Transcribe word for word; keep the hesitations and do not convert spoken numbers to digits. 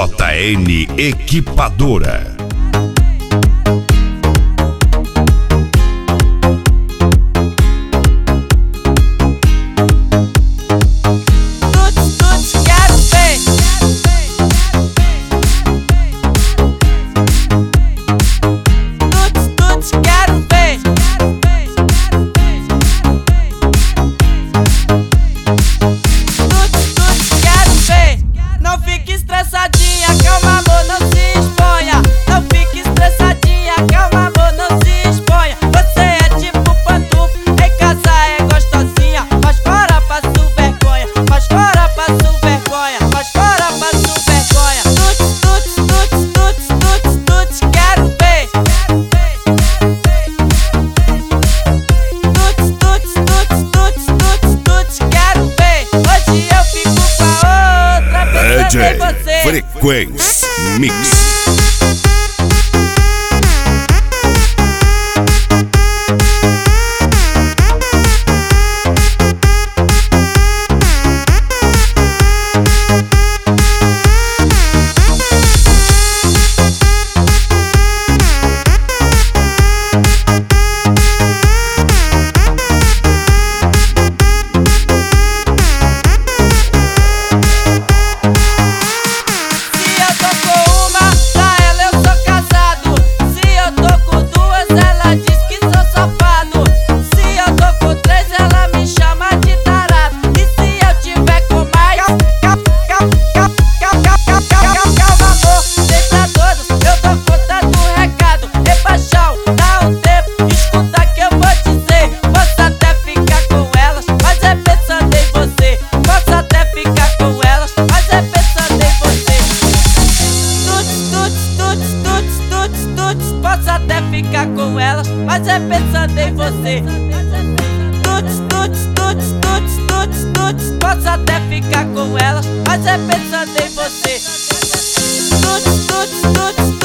J N Equipadora. Calma, amor, não se exponha. Não fique estressadinha, calma, amor, não se exponha. Você é tipo pantufa, em casa é gostosinha. Mas fora passo vergonha, mas fora passo vergonha, mas fora passo vergonha. Tuts, tuts, tuts, tuts, tuts, tuts, quero ver. Tuts, tuts, tuts, tuts, tuts, tuts, quero ver. Hoje eu fico com a outra, pensando em você. Frequência Mix. Posso até ficar com elas, mas é pensando em você. Tuts, tuts, tuts, tuts, tuts, tuts. Posso até ficar com elas, mas é pensando em você. Tuts, tuts, tuts.